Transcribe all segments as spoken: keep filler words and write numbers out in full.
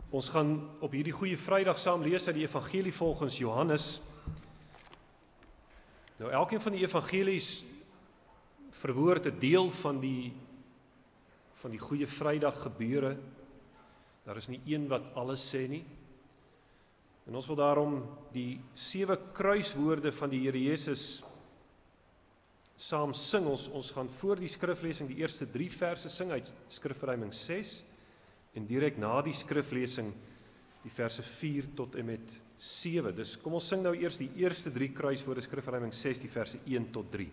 Ons gaan op hierdie goeie Vrydag saam lees uit die evangelie volgens Johannes. Nou, elkeen van die evangelies verwoord 'n deel van die van die goeie Vrydag gebeure. Daar is nie een wat alles sê nie. En ons wil daarom die sewe kruiswoorde van die Here Jesus saam sing. Ons, ons gaan voor die skriflesing die eerste drie verse sing uit Skrifverruiming ses en direk na die skriflesing die verse vier tot en met sewe. Dus kom ons sing nou eers die eerste drie kruiswoorde Skrifverruiming ses, die verse een tot drie.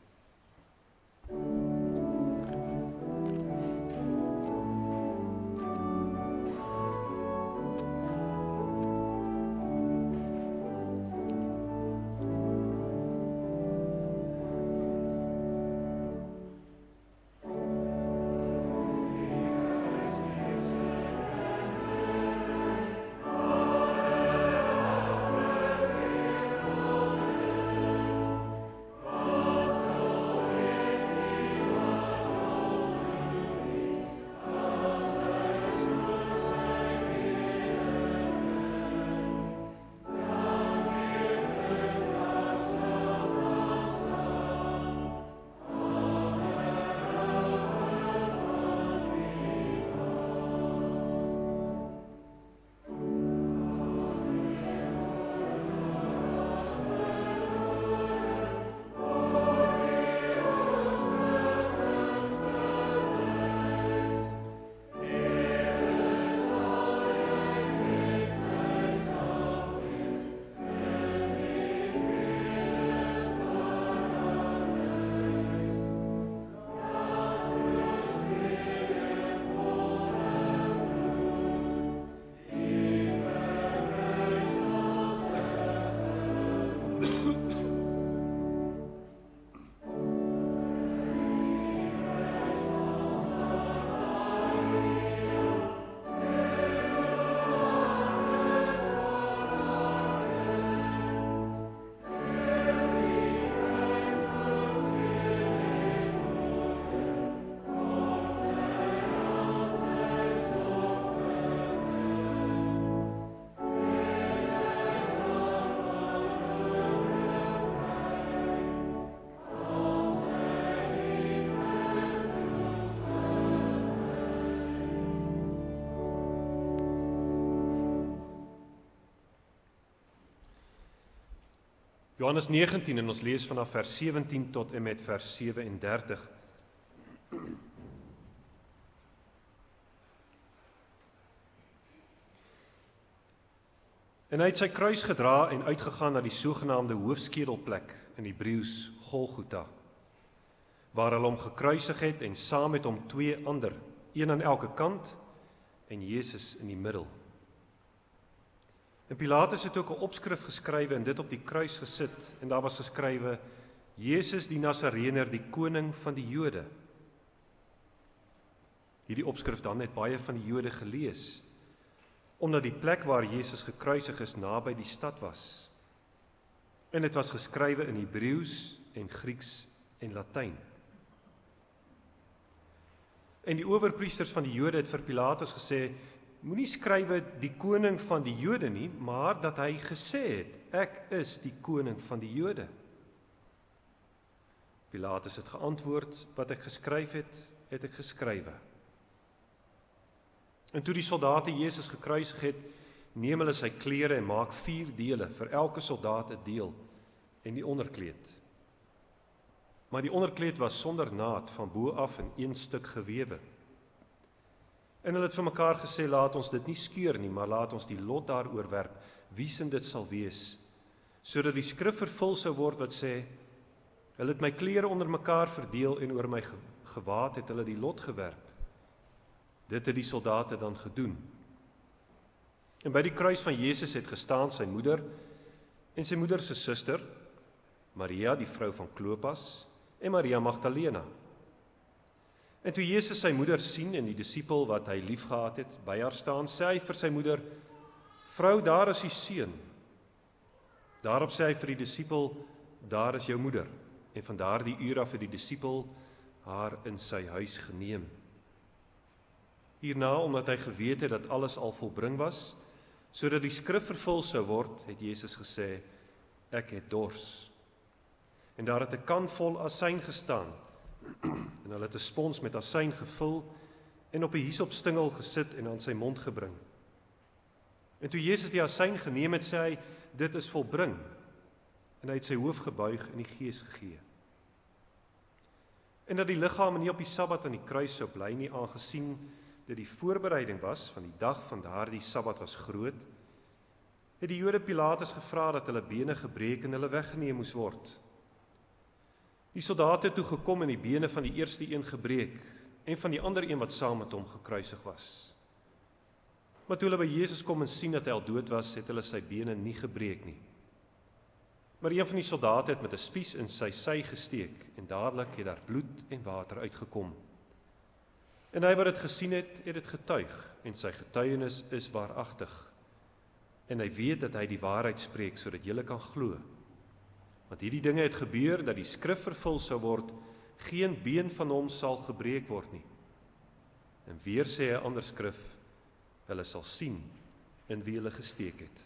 Johannes negentien en ons lees vanaf vers sewentien tot en met vers sewe-en-dertig. En hy het sy kruis gedra en uitgegaan na die sogenaamde hoofskedelplek, in Hebreëus Golgotha, waar hulle hom gekruisig het en saam met hom twee ander, een aan elke kant en Jesus in die middel. En Pilatus het ook 'n opskrif geskrywe en dit op die kruis gesit, en daar was geskrywe: Jesus die Nasareëner, die koning van die Jode. Hierdie opskrif dan het baie van die Jode gelees, omdat die plek waar Jesus gekruisig is naby die stad was. En dit was geskrywe in Hebreëus en Grieks en Latyn. En die owerpriesters van die Jode het vir Pilatus gesê: moenie skrywe die koning van die Jode nie, maar dat hy gesê het, ek is die koning van die Jode. Pilatus het geantwoord, wat ek geskryf het, het ek geskrywe. En toe die soldate Jesus gekruisig het, neem hulle sy klere en maak vier dele, vir elke soldaat 'n deel, en die onderkleed. Maar die onderkleed was sonder naad van bo af in een stuk gewewe. En hulle het vir mekaar gesê, laat ons dit nie skeur nie, maar laat ons die lot daaroor werp, wiesin dit sal wees, sodat die skrif vervul sou word wat sê, hulle het my klere onder mekaar verdeel en oor my gewaad het hulle die lot gewerp. Dit het die soldate dan gedoen. En by die kruis van Jesus het gestaan sy moeder en sy moeder se suster, Maria, die vrou van Klopas, en Maria Magdalena. En toe Jesus sy moeder sien en die disipel wat hy liefgehad het, by haar staan, sê hy vir sy moeder: "Vrou, daar is u seun." Daarop sê hy vir die disipel: "Daar is jou moeder." En van daardie uur af het die disipel haar in sy huis geneem. Hierna, omdat hy geweet het dat alles al volbring was, sodat die skrif vervul sou word, het Jesus gesê, ek het dors. En daar het 'n kan vol asyn gestaan, en hulle het 'n spons met asyn gevul, en op 'n hiesopstingel gesit en aan sy mond gebring. En toe Jesus die asyn geneem het, sê hy, dit is volbring, en hy het sy hoof gebuig en die gees gegee. En dat die liggaam nie op die Sabbat aan die kruis sou bly nie, aangesien dit die voorbereiding was van die dag van daardie Sabbat was groot, het die Jode Pilatus gevra dat hulle bene gebreek en hulle weggeneem moes word. Die soldate het toe gekom en die bene van die eerste een gebreek en van die ander een wat saam met hom gekruisig was. Maar toe hulle by Jesus kom en sien dat hy al dood was, het hulle sy bene nie gebreek nie. Maar een van die soldate het met 'n spies in sy sy gesteek en dadelik het daar bloed en water uitgekom. En hy wat dit gesien het, het dit getuig en sy getuienis is waaragtig. En hy weet dat hy die waarheid spreek sodat julle kan glo. Want hierdie dinge het gebeur dat die skrif vervul sou word, geen been van hom sal gebreek word nie. En weer sê 'n ander skrif, hulle sal sien in wie hulle gesteek het.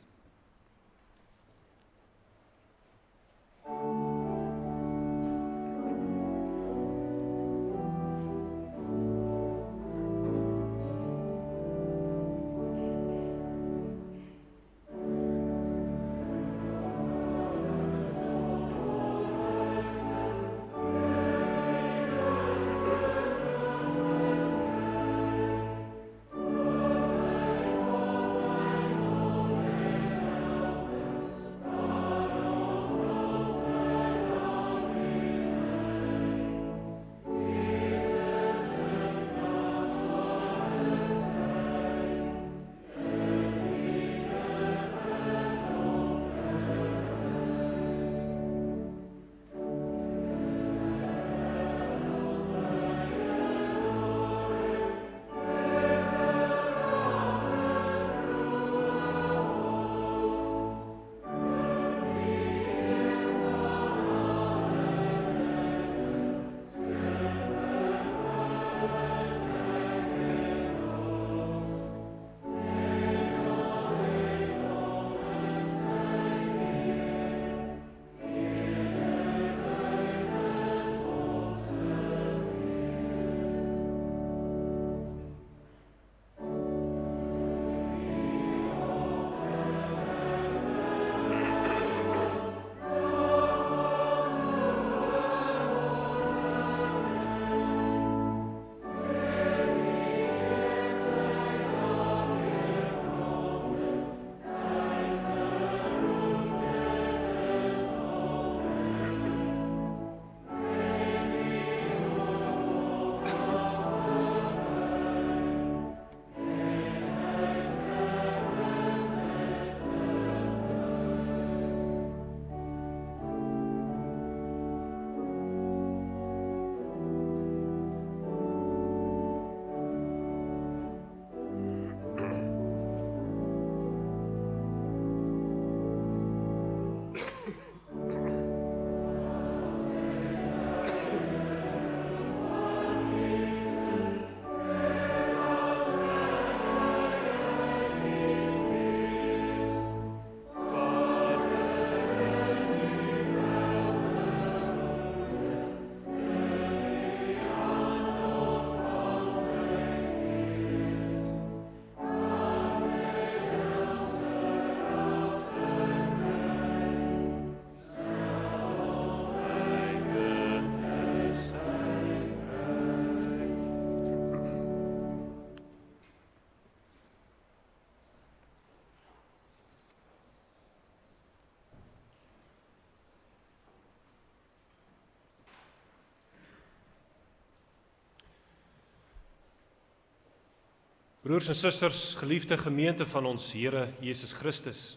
Broers en susters, geliefde gemeente van ons Here Jesus Christus.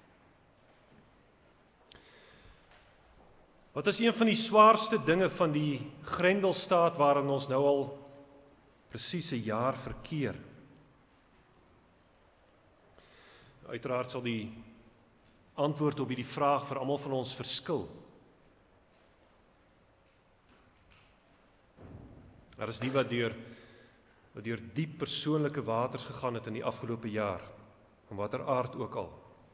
Wat is een van die swaarste dinge van die Grendelstaat waarin ons nou al presies 'n jaar verkeer? Uiteraard sal die antwoord op hierdie vraag vir almal van ons verskil. Daar is die wat deur wat deur diep persoonlike waters gegaan het in die afgelope jaar, van watter aard ook al.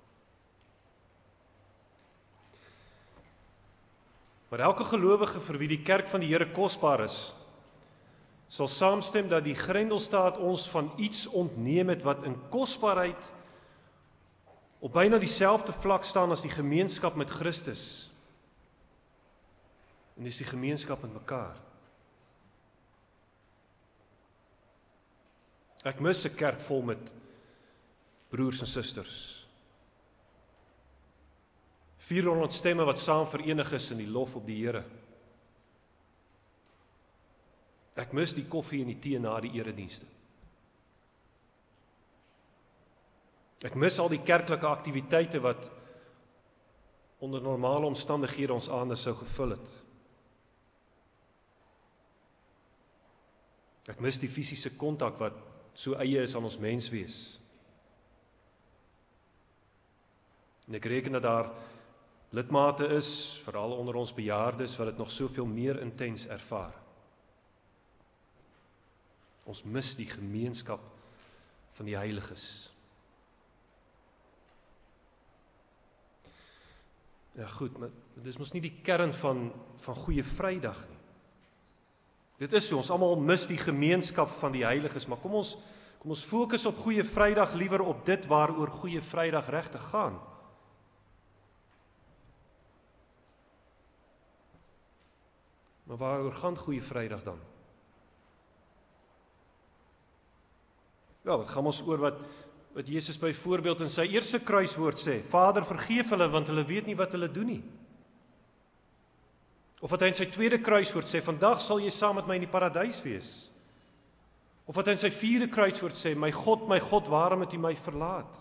Maar elke gelowige vir wie die kerk van die Here kosbaar is, sal saamstem dat die Grendelstaat ons van iets ontneem het wat in kosbaarheid op byna dieselfde vlak staan as die gemeenskap met Christus. En dis die gemeenskap met mekaar. Ek mis 'n kerk vol met broers en susters. vierhonderd stemme wat saam verenig is in die lof op die Here. Ek mis die koffie en die tee na die eredienste. Ek mis al die kerklike aktiwiteite wat onder normale omstandighede ons aande sou gevul het. Ek mis die fisiese kontak wat so eie is aan ons menswees. En ek reken dat daar lidmate is, veral onder ons bejaardes, wat dit nog soveel meer intens ervaar. Ons mis die gemeenskap van die heiliges. Ja goed, maar dit is mos nie die kern van, van Goeie Vrydag nie. Dit is so, ons almal mis die gemeenskap van die heiliges, maar kom ons, kom ons fokus op Goeie Vrydag liewer op dit waaroor Goeie Vrydag regtig gaan. Maar waaroor gaan Goeie Vrydag dan? Wel, dit gaan ons oor wat, wat Jesus byvoorbeeld in sy eerste kruiswoord sê, Vader, vergeef hulle, want hulle weet nie wat hulle doen nie. Of wat hy in sy tweede kruiswoord sê, vandag sal jy saam met my in die paradys wees. Of wat hy in sy vierde kruiswoord sê, my God, my God, waarom het u my verlaat?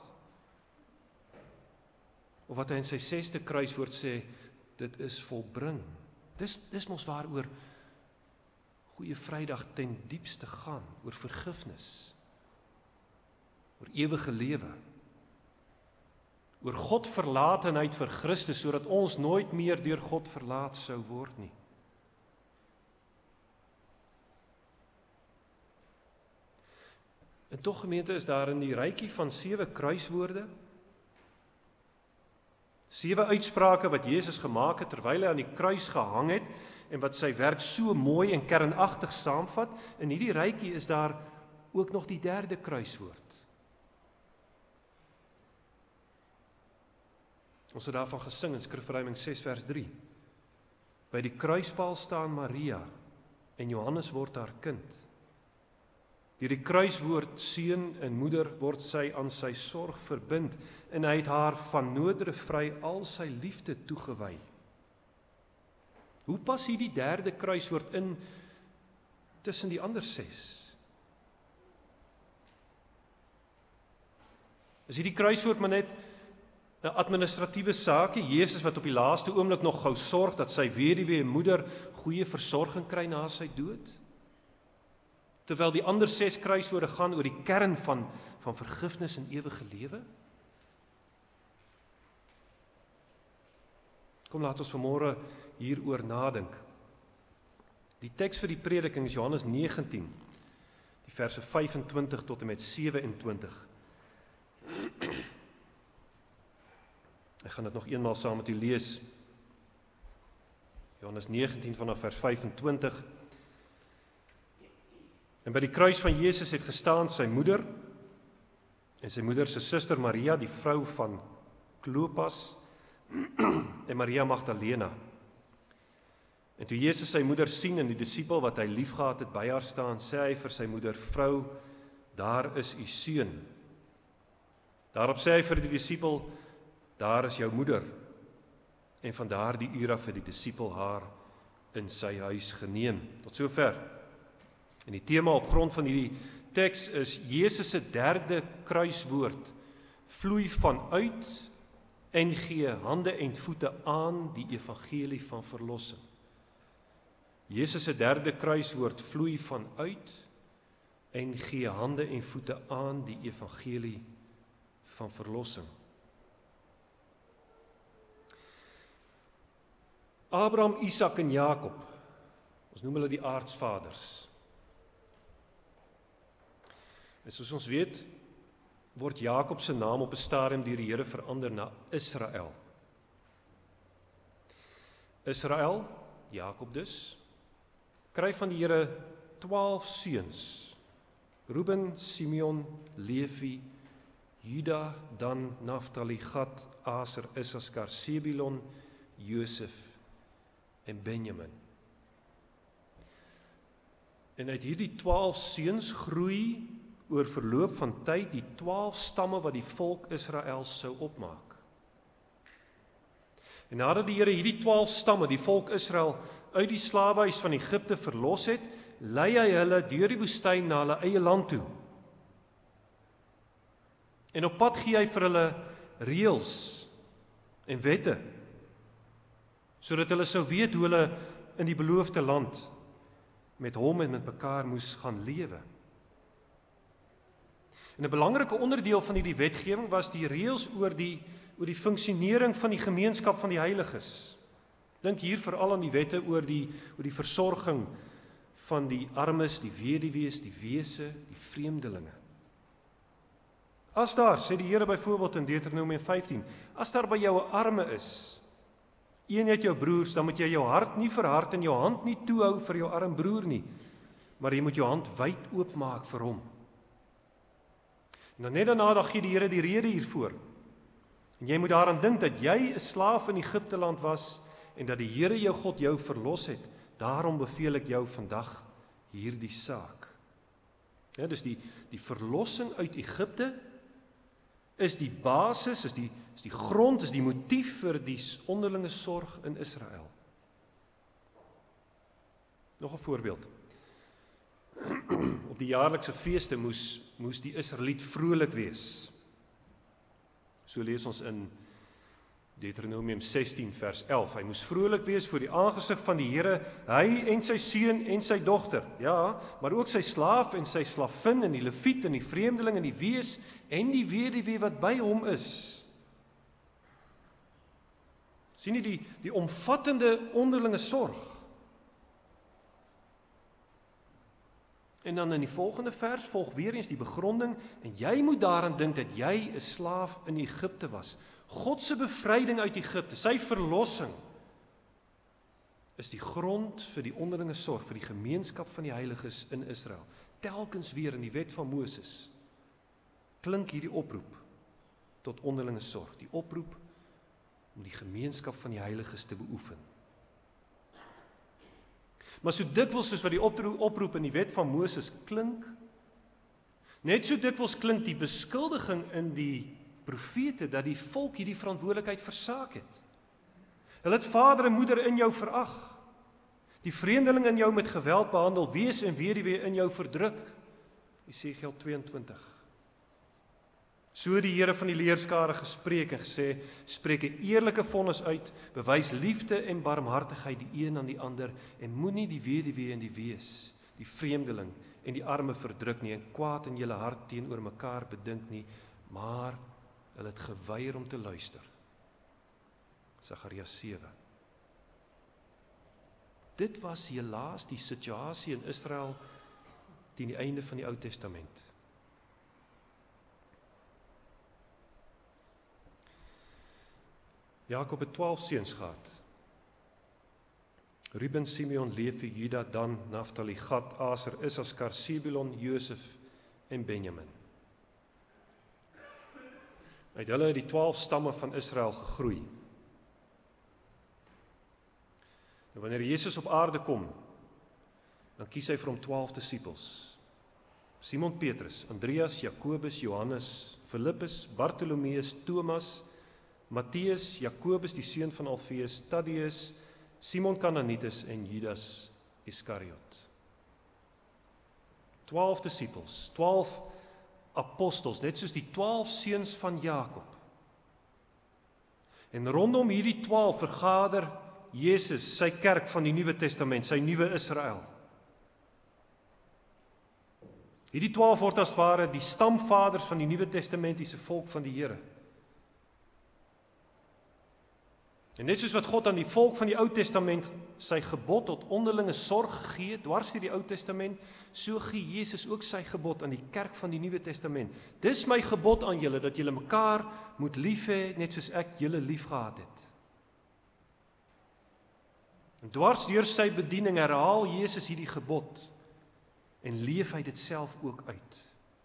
Of wat hy in sy sesde kruiswoord sê, dit is volbring. Dis, dis mos waaroor Goeie Vrydag ten diepste gaan, oor vergifnis, oor ewige lewe, oor God verlatenheid vir Christus, sodat ons nooit meer deur God verlaat sou word nie. En tog, gemeente, is daar in die rykie van sewe kruiswoorde, sewe uitsprake wat Jesus gemaak het terwyl hy aan die kruis gehang het en wat sy werk so mooi en kernagtig saamvat. In hierdie rykie is daar ook nog die derde kruiswoord. Ons het daarvan gesing in Skrifverruiming ses vers drie. By die kruispaal staan Maria en Johannes word haar kind. Deur die kruiswoord seun en moeder word sy aan sy sorg verbind en hy het haar van noodre vry al sy liefde toegewy. Hoe pas hierdie derde kruiswoord in tussen die ander ses? Is hierdie kruiswoord maar net 'n administratiewe saakie, Jesus wat op die laaste oomblik nog gou sorg dat sy weduwee en moeder goeie versorging kry na sy dood? Terwyl die ander ses kruiswoorde gaan oor die kern van, van vergifnis en ewige lewe? Kom, laat ons vanmôre hieroor nadink. Die teks vir die prediking is Johannes negentien, die verse vyf-en-twintig tot en met sewe-en-twintig. Ek gaan dit nog eenmaal saam met u lees. Johannes negentien vanaf vers vyf-en-twintig. En by die kruis van Jesus het gestaan sy moeder en sy moeder se suster Maria, die vrou van Klopas, en Maria Magdalena. En toe Jesus sy moeder sien en die disipel wat hy liefgehad het by haar staan, sê hy vir sy moeder, vrou, daar is u seun. Daarop sê hy vir die disipel, daar is jou moeder. En van daardie uur af het die disipel haar in sy huis geneem. Tot sover. En die tema op grond van hierdie teks is Jesus se derde kruiswoord vloei vanuit en gee hande en voete aan die evangelie van verlossing. Jesus se derde kruiswoord vloei vanuit en gee hande en voete aan die evangelie van verlossing. Abraham, Isak en Jakob, ons noem hulle die aardsvaders. En soos ons weet, word Jakob se naam op 'n stadium deur die Here verander na Israel. Israel, Jakob dus, kry van die Here twaalf seuns. Reuben, Simeon, Levi, Juda, Dan, Naftali, Gad, Aser, Issachar, Sebulon, Josef en Benjamin. En uit hierdie twaalf seuns groei oor verloop van tyd die twaalf stamme wat die volk Israel sou opmaak. En nadat die Here hierdie twaalf stamme, die volk Israel, uit die slawehuis van Egipte verlos het, lei hy hulle deur die woestyn na hulle eie land toe. En op pad gee hy vir hulle reëls en wette, sodat hulle sou weet hoe hulle in die beloofde land met hom en met mekaar moes gaan lewe. En 'n belangrike onderdeel van hierdie wetgewing was die reëls oor die oor die funksionering van die gemeenskap van die heiliges. Dink hier veral aan die wette oor die oor die versorging van die armes, die weduwees, die wese, die vreemdelinge. As daar, sê die Here byvoorbeeld in Deuteronomium vyftien, as daar by jou 'n arme is, een uit jou broers, dan moet jy jou hart nie verhard en jou hand nie toehou vir jou arm broer nie, maar jy moet jou hand wyd oopmaak vir hom. En dan net daarna dan gee die Here die rede hiervoor. En jy moet daaraan dink dat jy 'n slaaf in Egipte land was en dat die Here jou God jou verlos het. Daarom beveel ek jou vandag hierdie saak. Ja, dus die, die verlossing uit Egipte is die basis, is die, is die grond, is die motief vir die onderlinge sorg in Israel. Nog 'n voorbeeld. Op die jaarlikse feeste moes, moes die Israeliet vrolik wees. So lees ons in Deuteronomium sestien vers elf. Hy moes vrolik wees voor die aangesig van die Here, hy en sy seun en sy dogter. Ja, maar ook sy slaaf en sy slavin en die leviet en die vreemdeling en die wees en die weduwee wat by hom is. Sien jy die, die omvattende onderlinge sorg? En dan in die volgende vers volg weer eens die begronding, en jy moet daaraan dink dat jy 'n slaaf in Egipte was. God se bevryding uit Egipte, sy verlossing, is die grond vir die onderlinge sorg, vir die gemeenskap van die heiliges in Israel. Telkens weer in die wet van Moses klink hierdie oproep tot onderlinge sorg, die oproep om die gemeenskap van die heiliges te beoefen. Maar so dikwels soos wat die oproep in die wet van Moses klink, net so dikwels klink die beskuldiging in die profete dat die volk hierdie verantwoordelikheid versaak het. Hulle het vader en moeder in jou verag, die vreemdeling in jou met geweld behandel, wees en weduwee in jou verdruk. Jesegiel tweeëntwintig. So die Here van die leerskare gespreek en gesê, spreek 'n eerlike vonnis uit, bewys liefde en barmhartigheid die een aan die ander, en moenie die weduwee en die wees, die vreemdeling en die arme verdruk nie, en kwaad in julle hart teenoor mekaar bedink nie, maar hulle het geweier om te luister. Sagaria sewe. Dit was helaas die situasie in Israel teen die einde van die Ou Testament. Jakob het twaalf seuns gehad. Reuben, Simeon, Levi, Juda, Dan, Naftali, Gad, Aser, Issachar, Sebulon, Josef en Benjamin. Uit hulle het die twaalf stamme van Israel gegroei. En wanneer Jesus op aarde kom, dan kies hy vir hom twaalf disippels. Simon Petrus, Andreas, Jakobus, Johannes, Filippus, Bartolomeus, Thomas, Matteus, Jakobus die seun van Alfeus, Taddeus, Simon Kananites en Judas Iskariot. Twaalf disippels, twaalf apostels, net soos die twaalf seuns van Jakob. En rondom hierdie twaalf vergader Jesus sy kerk van die Nuwe Testament, sy nuwe Israel. Hierdie twaalf word as ware die stamvaders van die Nuwe Testamentiese volk van die Here. En net soos wat God aan die volk van die Ou Testament sy gebod tot onderlinge sorg gegee, dwars deur die Ou Testament, so gee Jesus ook sy gebod aan die kerk van die Nuwe Testament. Dis my gebod aan julle, dat julle mekaar moet lief hê, net soos ek julle lief gehad het. En dwars deur sy bediening herhaal Jesus hierdie gebod en leef hy dit self ook uit.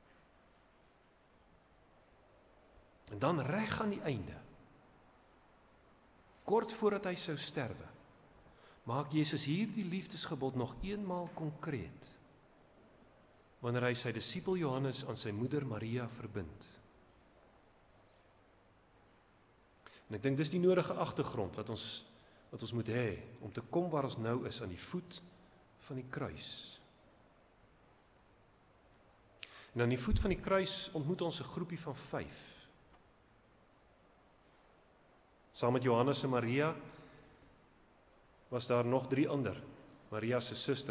En dan reg aan die einde, kort voordat hy sou sterwe, maak Jesus hierdie liefdesgebod nog eenmaal konkreet, wanneer hy sy disipel Johannes aan sy moeder Maria verbind. En ek dink dis die nodige agtergrond wat ons wat ons moet hê om te kom waar ons nou is, aan die voet van die kruis. En aan die voet van die kruis ontmoet ons 'n groepie van vyf. Saam met Johannes en Maria was daar nog drie ander, Maria se suster.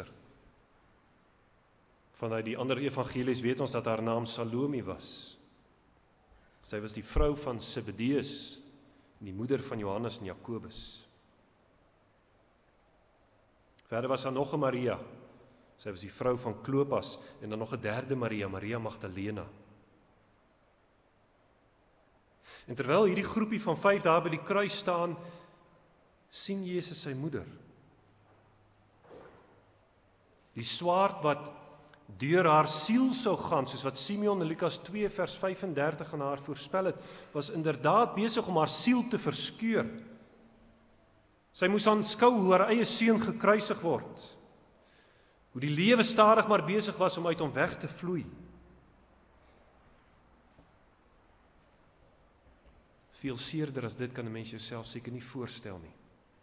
Vanuit die ander evangelies weet ons dat haar naam Salome was. Sy was die vrou van Zebedeus, die moeder van Johannes en Jakobus. Verder was daar nog 'n Maria. Sy was die vrou van Klopas en dan nog 'n derde Maria, Maria Magdalena. En terwyl hierdie groepie van vyf daar by die kruis staan, sien Jesus sy moeder. Die swaard wat deur haar siel sou gaan, soos wat Simeon in Lukas twee vers vyf en dertig aan haar voorspel het, was inderdaad besig om haar siel te verskeur. Sy moes aanskou hoe haar eie seun gekruisig word. Hoe die lewe stadig maar besig was om uit hom weg te vloei. Veel seerder as dit kan 'n mens jouself seker nie voorstel nie.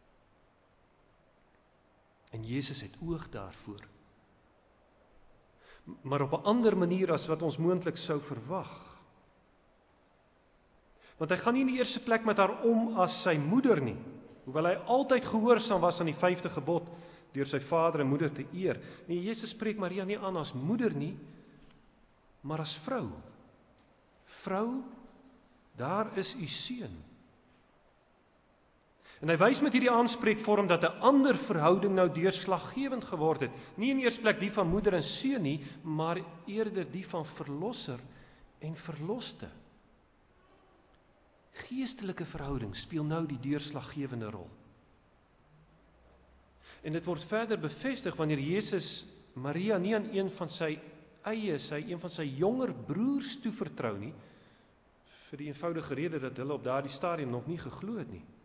En Jesus het oog daarvoor. Maar op 'n ander manier as wat ons moontlik sou verwag. Want hy gaan nie in die eerste plek met haar om as sy moeder nie, hoewel hy altyd gehoorsaam was aan die vyfde gebod deur sy vader en moeder te eer. Nee, Jesus spreek Maria nie aan as moeder nie, maar as vrou. Vrou, daar is u seun. En hy wys met hierdie aanspreekvorm dat 'n ander verhouding nou deurslaggewend geword het. Nie in eers plek die van moeder en seun nie, maar eerder die van verlosser en verloste. Geestelike verhouding speel nou die deurslaggewende rol. En dit word verder bevestig wanneer Jesus Maria nie aan een van sy eie, sy een van sy jonger broers toevertrou nie, vir die eenvoudige rede dat hulle op daardie stadium nog nie geglo het nie.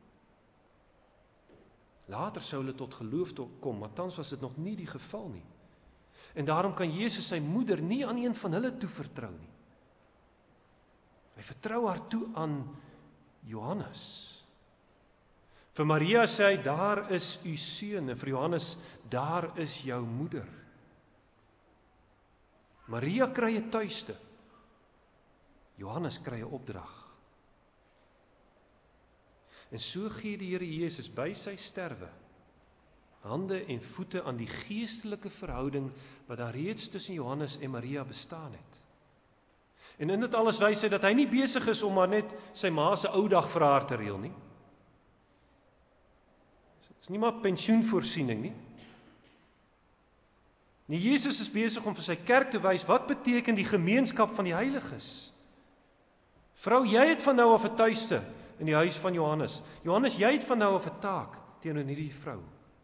Later sou hulle tot geloof kom, maar tans was dit nog nie die geval nie. En daarom kan Jesus sy moeder nie aan een van hulle toevertrou nie. Hy vertrou haar toe aan Johannes. Vir Maria sê hy, daar is u seun, en vir Johannes, daar is jou moeder. Maria kry 'n tuiste. Johannes kry 'n opdrag. En so gee die Here Jesus by sy sterwe hande en voete aan die geestelike verhouding wat daar reeds tussen Johannes en Maria bestaan het. En in dit alles wys hy dat hy nie besig is om maar net sy ma se ou dag vir haar te reël nie. Dit is nie maar pensioenvoorsiening nie. Nee, Jesus is besig om vir sy kerk te wys wat beteken die gemeenskap van die heiliges. Vrou, jy het van nou af 'n tuiste in die huis van Johannes. Johannes, jy het van nou af 'n taak teenoor hierdie vrou.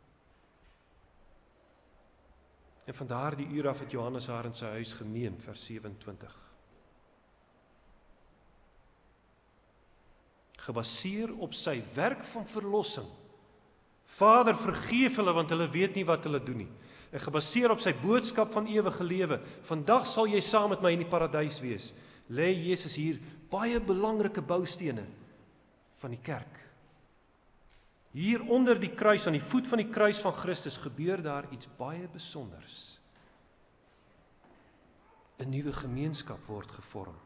En van daardie uur af het Johannes haar in sy huis geneem, vers sewe-en-twintig. Gebaseer op sy werk van verlossing. Vader, vergeef hulle, want hulle weet nie wat hulle doen nie. En gebaseer op sy boodskap van ewige lewe, vandag sal jy saam met my in die paradys wees, lê Jesus hier baie belangrike boustene van die kerk. Hier onder die kruis, aan die voet van die kruis van Christus, gebeur daar iets baie besonders. 'n Nuwe gemeenskap word gevorm.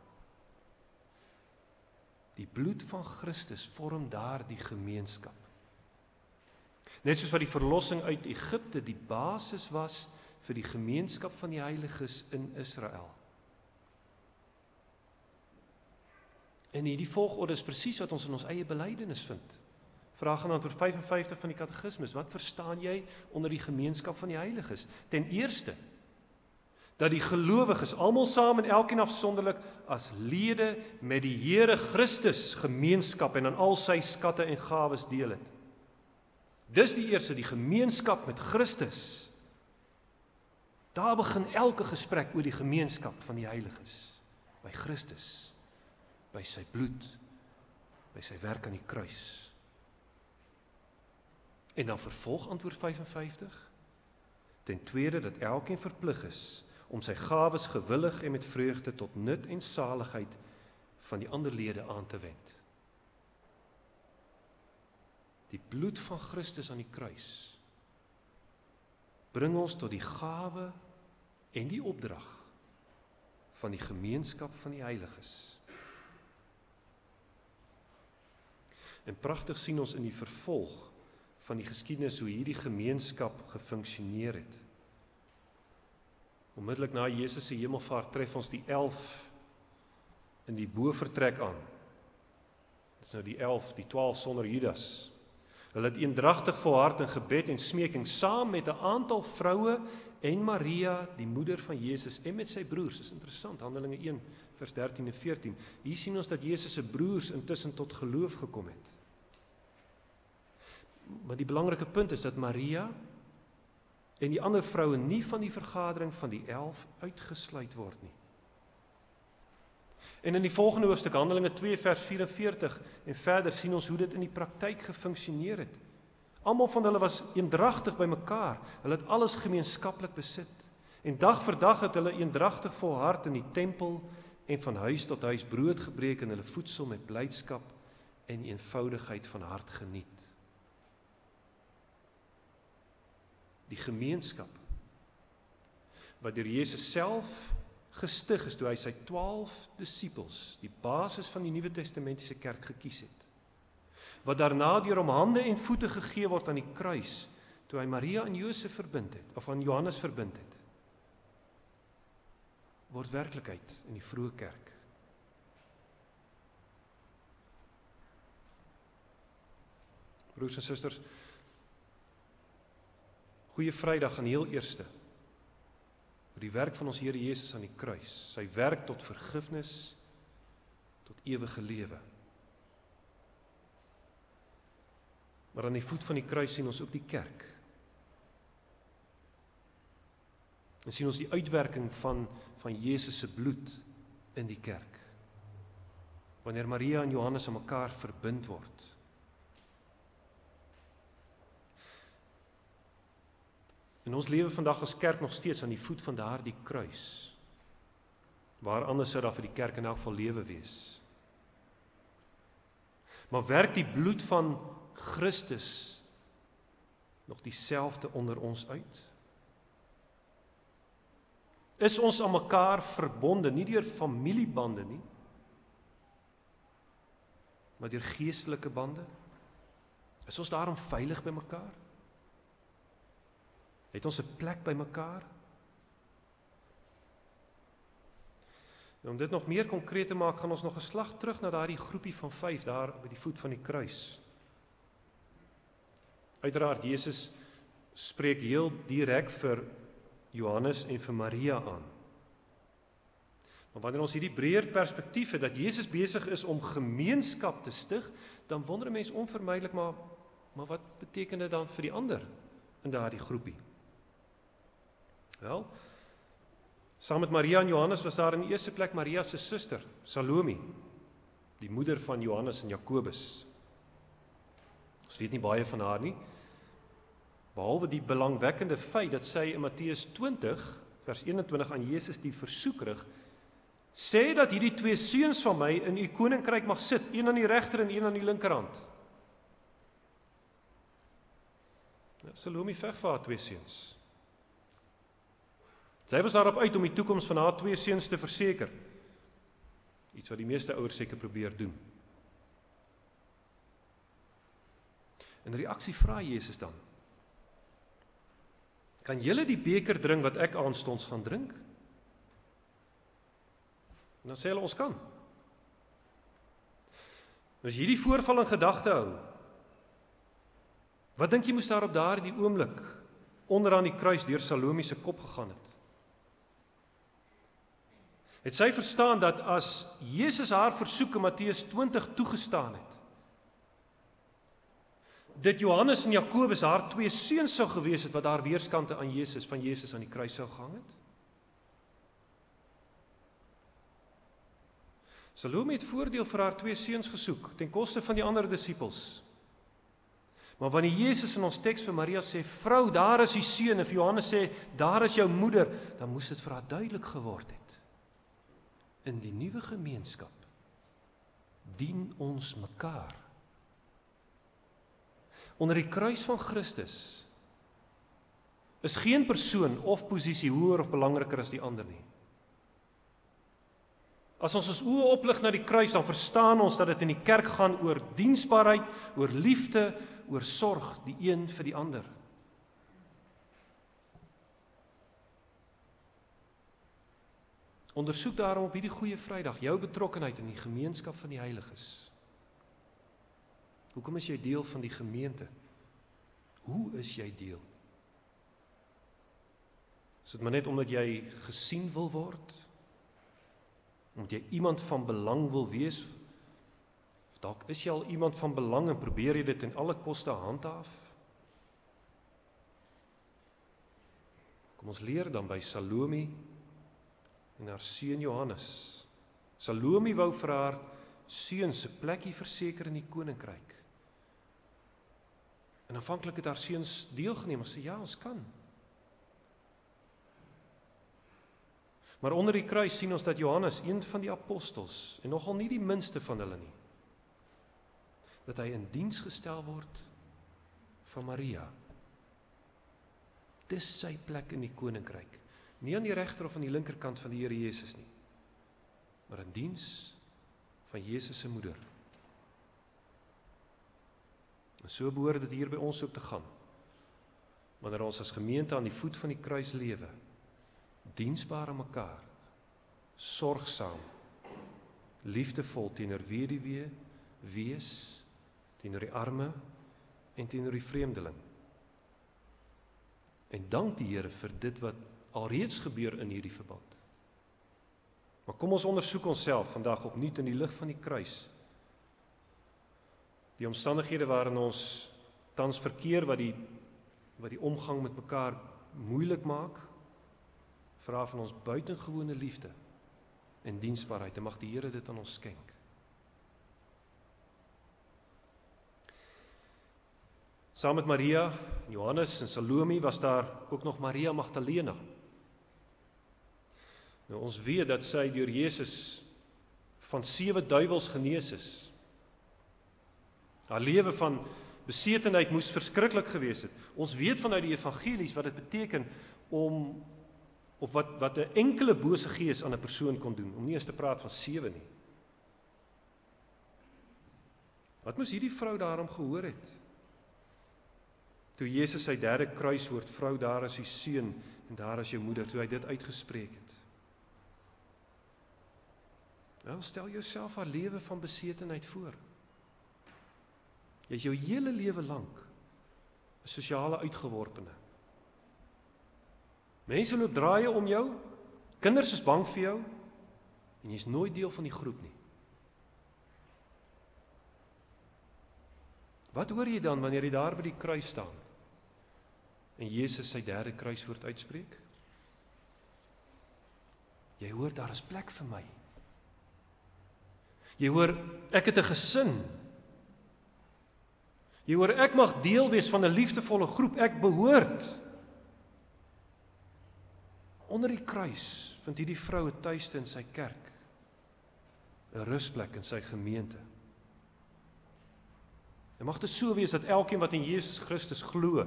Die bloed van Christus vorm daar die gemeenskap. Net soos wat die verlossing uit Egipte die basis was vir die gemeenskap van die heiliges in Israel. En hierdie volgorde is presies wat ons in ons eie belydenis vind. Vraag en antwoord vyf en vyftig van die katekismus, wat verstaan jy onder die gemeenskap van die heiliges? Ten eerste, dat die gelowiges almal saam en elkeen afsonderlik as lede met die Here Christus gemeenskap en aan al sy skatte en gawes deel het. Dis die eerste, die gemeenskap met Christus. Daar begin elke gesprek oor die gemeenskap van die heiliges, by Christus, by sy bloed, by sy werk aan die kruis. En dan vervolg antwoord vyf en vyftig, ten tweede dat elkeen verplig is om sy gawes gewillig en met vreugde tot nut en saligheid van die ander lede aan te wend. Die bloed van Christus aan die kruis bring ons tot die gawe en die opdrag van die gemeenskap van die heiliges. En pragtig sien ons in die vervolg van die geskiedenis hoe hierdie gemeenskap gefunksioneer het. Onmiddellik na Jesus se hemelvaart tref ons die elf in die bovertrek aan. Dit is nou die elf, die twaalf sonder Judas. Hulle het eendragtig volhard in gebed en smeking saam met 'n aantal vroue en Maria, die moeder van Jesus, en met sy broers. Dis interessant, Handelinge een vers dertien en veertien. Hier sien ons dat Jesus se broers intussen tot geloof gekom het. Maar die belangrike punt is dat Maria en die ander vroue nie van die vergadering van die elf uitgesluit word nie. En in die volgende hoofstuk, Handelinge twee vers vierenveertig en verder, sien ons hoe dit in die praktyk gefunksioneer het. Almal van hulle was eendragtig by mekaar, hulle het alles gemeenskaplik besit. En dag vir dag het hulle eendragtig volhard in die tempel en van huis tot huis brood gebreek en hulle voedsel met blydskap en eenvoudigheid van hart geniet. Die gemeenskap wat deur Jesus self gestig is toe hy sy twaalf disippels, die basis van die Nuwe Testamentiese kerk gekies het. Wat daarna deur hom hande en voete gegee word aan die kruis, toe hy Maria en Josef verbind het, of aan Johannes verbind het, word werklikheid in die vroeë kerk. Broers en susters, Goeie Vrydag aan die heel eerste, oor die werk van ons Here Jesus aan die kruis, sy werk tot vergifnis, tot ewige lewe. Maar aan die voet van die kruis sien ons ook die kerk. En sien ons die uitwerking van, van Jesus se bloed in die kerk. Wanneer Maria en Johannes aan mekaar verbind word. En ons lewe vandag as kerk nog steeds aan die voet van daardie kruis. Waar anders sou daar vir die kerk in elk geval lewe wees. Maar werk die bloed van Christus nog dieselfde onder ons uit? Is ons aan mekaar verbonde, nie deur familiebande nie, maar deur geestelike bande? Is ons daarom veilig by mekaar? Het ons 'n plek by mekaar? En om dit nog meer konkreet te maak, gaan ons nog 'n slag terug na daardie groepie van vyf daar by die voet van die kruis. Uiteraard, Jesus spreek heel direk vir Johannes en vir Maria aan. Maar wanneer ons hierdie breër perspektief het, dat Jesus besig is om gemeenskap te stig, dan wonder 'n mens onvermydelik, maar, maar wat beteken dit dan vir die ander in daardie groepie? Wel, saam met Maria en Johannes was daar in die eerste plek Maria se suster, Salome, die moeder van Johannes en Jakobus. Ons weet nie baie van haar nie, behalwe die belangwekkende feit dat sy in Matteus twintig, vers eenentwintig aan Jesus die versoek rig, sê dat hierdie twee seuns van my in u koninkryk mag sit, een aan die regter en een aan die linkerhand. Ja, Salome veg vir haar twee seuns. Sy was daarop uit om die toekoms van haar twee seuns te verseker. Iets wat die meeste ouers seker probeer doen. In reaksie vra Jesus dan: kan julle die beker drink wat ek aanstonds gaan drink? En dan sê hulle, ons kan. As hierdie voorval in gedagte hou, Wat dink jy moes daar op daardie oomblik onderaan die kruis deur Salome se kop gegaan het? Het sy verstaan dat as Jesus haar versoek in Matteus twintig toegestaan het, dit Johannes en Jakobus haar twee seuns sou gewees het wat daar weerskante aan Jesus, van Jesus aan die kruis sou gehang het? Salome het voordeel vir haar twee seuns gesoek, ten koste van die ander disippels. Maar wanneer Jesus in ons teks vir Maria sê, vrou, daar is die seun, en vir Johannes sê, daar is jou moeder, dan moes dit vir haar duidelik geword het. In die nuwe gemeenskap dien ons mekaar. Onder die kruis van Christus is geen persoon of posisie hoër of belangriker as die ander nie. As ons ons oë oplig na die kruis, dan verstaan ons dat dit in die kerk gaan oor diensbaarheid, oor liefde, oor sorg, die een vir die ander. Ondersoek daarom op hierdie goeie Vrydag jou betrokkenheid in die gemeenskap van die heiliges. Hoekom is jy deel van die gemeente? Hoe is jy deel? Is dit maar net omdat jy gesien wil word? Omdat jy iemand van belang wil wees? Of dalk is jy al iemand van belang en probeer jy dit in alle koste handhaaf? Kom ons leer dan by Salome en haar seun Johannes. Salome wou vir haar seun se plekkie verseker in die koninkryk. En aanvanklik het haar seuns deelgeneem en sê, ja, ons kan. Maar onder die kruis sien ons dat Johannes, een van die apostels, en nogal nie die minste van hulle nie, dat hy in diens gestel word van Maria. Dis sy plek in die koninkryk. Nie aan die regter of aan die linkerkant van die Here Jesus nie, maar in diens van Jesus se moeder. En so behoort dit hier by ons ook te gaan. Wanneer ons as gemeente aan die voet van die kruis lewe, diensbaar aan mekaar, sorgsaam, liefdevol teenoor weduwee, wees, teenoor die arme en teenoor die vreemdeling. En dank die Here vir dit wat alreeds gebeur in hierdie verband. Maar kom ons ondersoek onsself vandag opnuut in die lig van die kruis. Die omstandighede waarin ons tans verkeer, wat die, wat die omgang met mekaar moeilik maak, vra van ons buitengewone liefde en diensbaarheid, en mag die Here dit aan ons skenk. Saam met Maria, Johannes en Salome was daar ook nog Maria Magdalena. Nou, ons weet dat sy deur Jesus van sewe duiwels genees is. Haar lewe van besetenheid moes verskriklik gewees het. Ons weet vanuit die evangelies wat dit beteken om, of wat, wat 'n enkele bose gees aan 'n persoon kon doen, om nie eens te praat van sewe nie. Wat moes hierdie vrou daarom gehoor het? Toe Jesus sy derde kruiswoord, vrou, daar is u seun en daar is jou moeder, toe hy dit uitgespreek het. Nou, stel jouself haar lewe van besetenheid voor. Jy is jou hele lewe lank 'n sosiale uitgeworpene. Mense loop draaie om jou, kinders is bang vir jou, en jy is nooit deel van die groep nie. Wat hoor jy dan wanneer jy daar by die kruis staan en Jesus sy derde kruiswoord uitspreek? Jy hoor, daar is plek vir my. Jy hoor, ek het 'n gesin. Jy hoor, ek mag deel wees van 'n liefdevolle groep, ek behoort. Onder die kruis vind hierdie vrou 'n tuiste in sy kerk, 'n rusplek in sy gemeente. En mag dit so wees dat elkeen wat in Jesus Christus glo,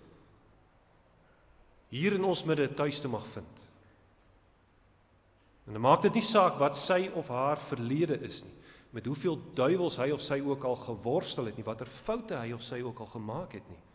hier in ons midde 'n tuiste mag vind. En dan maak dit nie saak wat sy of haar verlede is nie, met hoeveel duiwels hy of sy ook al geworstel het nie, watter foute hy of sy ook al gemaak het nie.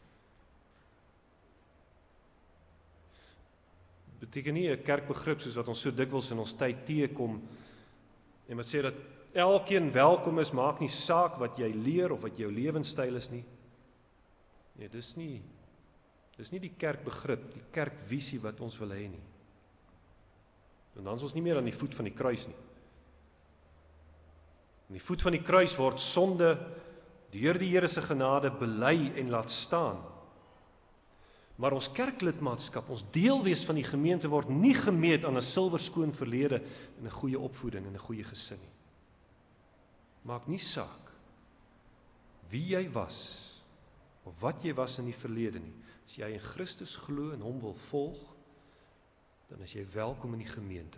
Beteken nie 'n kerkbegrip soos wat ons so dikwels in ons tyd teekom, en wat sê dat elkeen welkom is, maak nie saak wat jy leer of wat jou lewenstyl is nie. Nee, dis nie, dis nie die kerkbegrip, die kerkvisie wat ons wil hê nie. En dan is ons nie meer aan die voet van die kruis nie. Aan die voet van die kruis word sonde deur die Here se genade bely en laat staan. Maar ons kerklidmaatskap, ons deelwees van die gemeente word nie gemeet aan 'n silwerskoon verlede en 'n goeie opvoeding en 'n goeie gesin nie. Maak nie saak wie jy was of wat jy was in die verlede nie. As jy in Christus glo en hom wil volg, dan is jy welkom in die gemeente.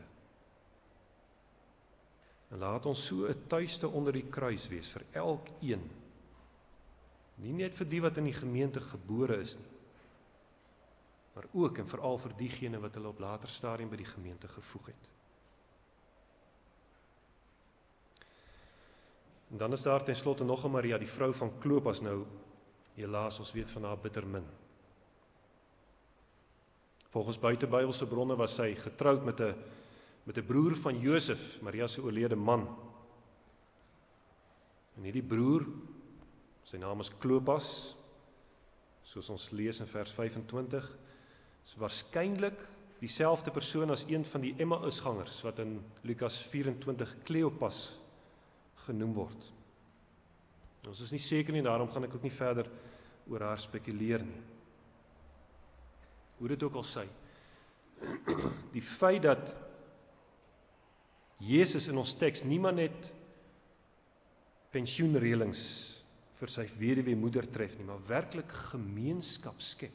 En laat ons so 'n tuiste onder die kruis wees vir elkeen. Nie net vir die wat in die gemeente gebore is nie, maar ook en veral vir diegene wat hulle op later stadium by die gemeente gevoeg het. En dan is daar ten slotte nog 'n Maria, die vrou van Klopas nou, helaas, ons weet van haar bitter min. Volgens buitebybelse bronne was sy getroud met 'n met 'n broer van Josef, Maria se oorlede man. En hierdie broer, sy naam is Klopas, soos ons lees in vers vyfentwintig, is waarskynlik dieselfde persoon as een van die Emmausgangers wat in Lukas vyf-en-twintig Kleopas genoem word. Ons is nie seker nie, daarom gaan ek ook nie verder oor haar spekuleer nie. Hoe dit ook al sy, die feit dat Jesus in ons teks nie maar net pensioenreëlings vir sy weduwee moeder tref nie, maar werklik gemeenskap skep,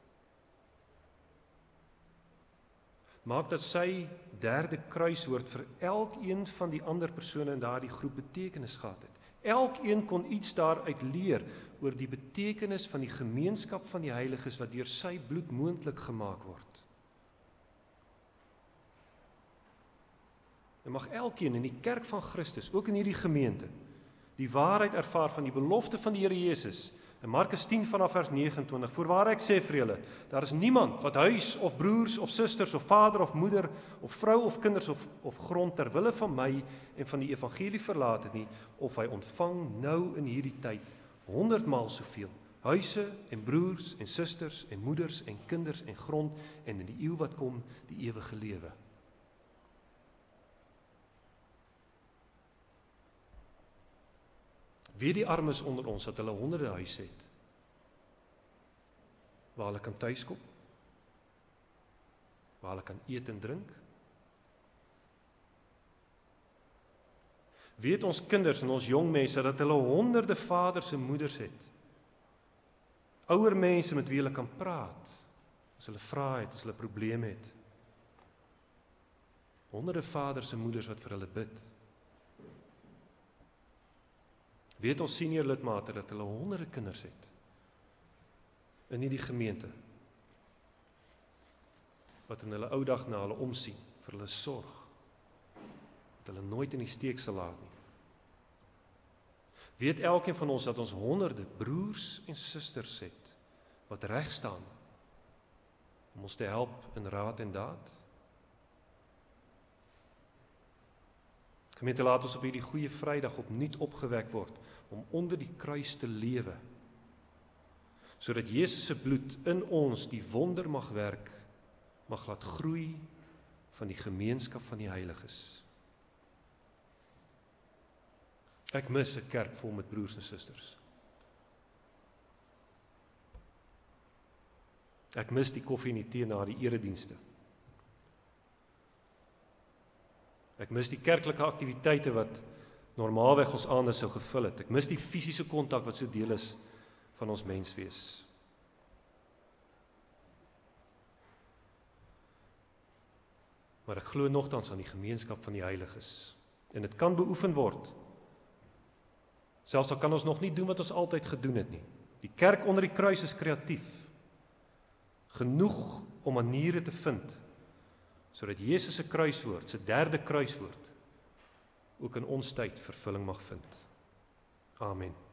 maak dat sy derde kruiswoord vir elkeen van die ander persone in daardie groep betekenis gehad het. Elkeen kon iets daaruit leer oor die betekenis van die gemeenskap van die heiliges wat deur sy bloed moontlik gemaak word. En mag elkeen in die kerk van Christus, ook in hierdie gemeente, die waarheid ervaar van die belofte van die Here Jesus. In Markus tien vanaf vers negenentwintig, voorwaar ek sê vir julle, daar is niemand wat huis of broers of susters of vader of moeder of vrou of kinders of, of grond ter wille van my en van die evangelie verlaat het nie, of hy ontvang nou in hierdie tyd honderdmaal soveel, huise en broers en susters en moeders en kinders en grond en in die eeu wat kom die ewige lewe. Wie die armes onder ons, dat hulle honderde huise het, waar hulle kan tuiskom, waar hulle kan eet en drink. Weet ons kinders en ons jong mense, dat hulle honderde vaders en moeders het, ouer mense met wie hulle kan praat, as hulle vrae het, as hulle probleme het. Honderde vaders en moeders wat vir hulle bid. Weet ons senior lidmate dat hulle honderde kinders het in hierdie gemeente wat in hulle ou dag na hulle omsien, vir hulle sorg, dat hulle nooit in die steek sal laat nie. Weet elkeen van ons dat ons honderde broers en susters het wat reg staan om ons te help in raad en daad. Gemeente, laat ons op hierdie goeie Vrydag opnuut opgewek word om onder die kruis te lewe, sodat Jesus se bloed in ons die wonder mag werk, mag laat groei van die gemeenskap van die heiliges. Ek mis 'n kerk vol met broers en susters. Ek mis die koffie en die tee na die eredienste. Ek mis die kerklike aktiwiteite wat normaalweg ons aande sou gevul het. Ek mis die fisiese kontak wat so deel is van ons menswees. Maar ek glo nogtans aan die gemeenskap van die heiliges. En dit kan beoefen word. Selfs al kan ons nog nie doen wat ons altyd gedoen het nie. Die kerk onder die kruis is kreatief. Genoeg om maniere te vind, sodat Jesus se kruiswoord, sy derde kruiswoord, ook in ons tyd vervulling mag vind. Amen.